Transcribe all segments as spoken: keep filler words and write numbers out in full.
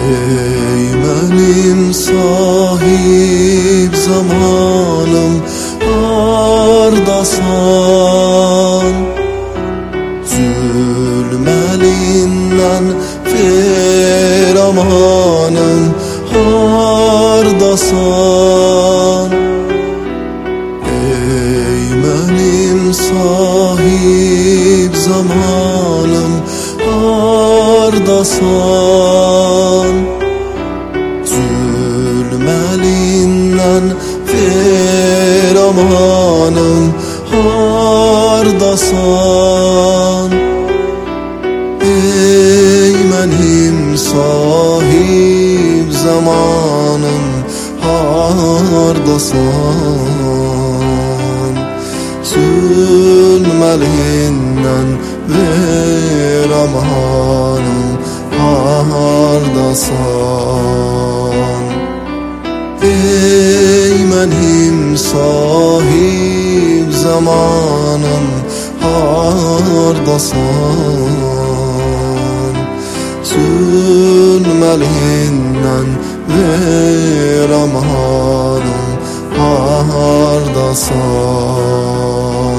Ey benim sahip zamanım, hardasan? Zulmelinden feramanım, hardasan? Ey benim sahip zamanım, hardasan? Zulmelinden feramanım, hardasan? Ey benim sahip zamanım, hardasan? Zulmelinden feramanım, hardasan? Ey benim sahip zamanım, hardasan? Zulmelinden feramanım, hardasan?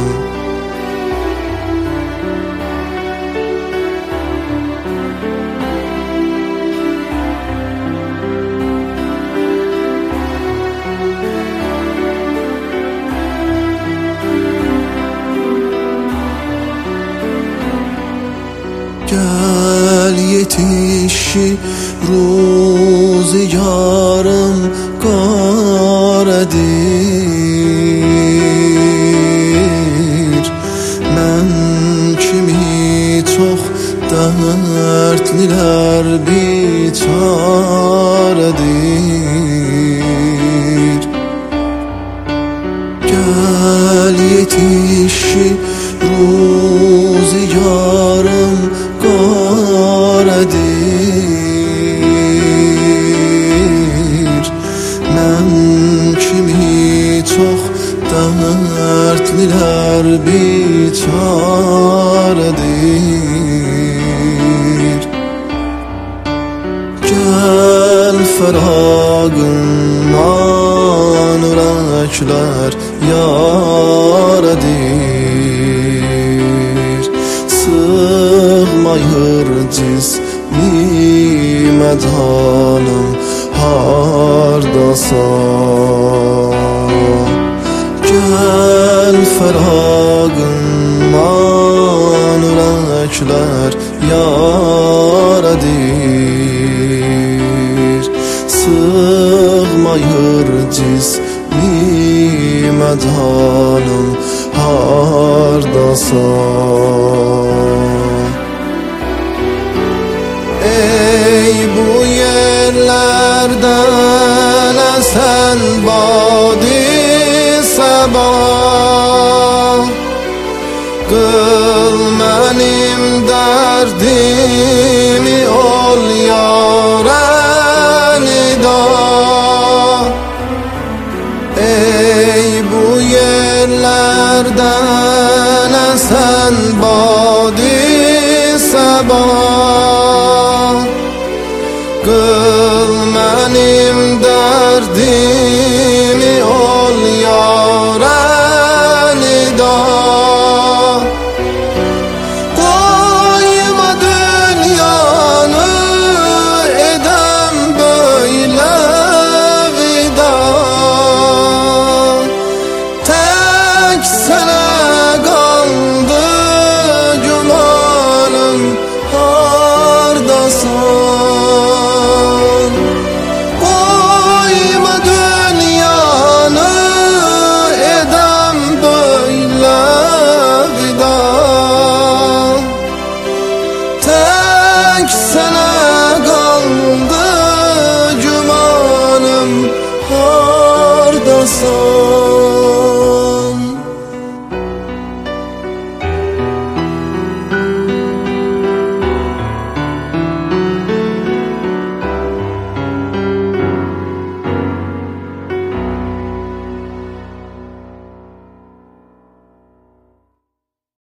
Gel yetişi ruzigarım karedir. Men kimi çok dertliler biçaredir. Gel yetişi ruzigarım karedir. Men kimi çok dertliler biçaredir. Gel feragından yürekler yaredir. Sığmayır cismi medhanım, hardasan? Gel feragından yürekler yaredir. Sığmayır cismi medhanım, hardasan? Ey bu yerlerden esen badi sabah, kıl benim derdimi ol yâre nida. Ey bu yerlerden esen badi sabah,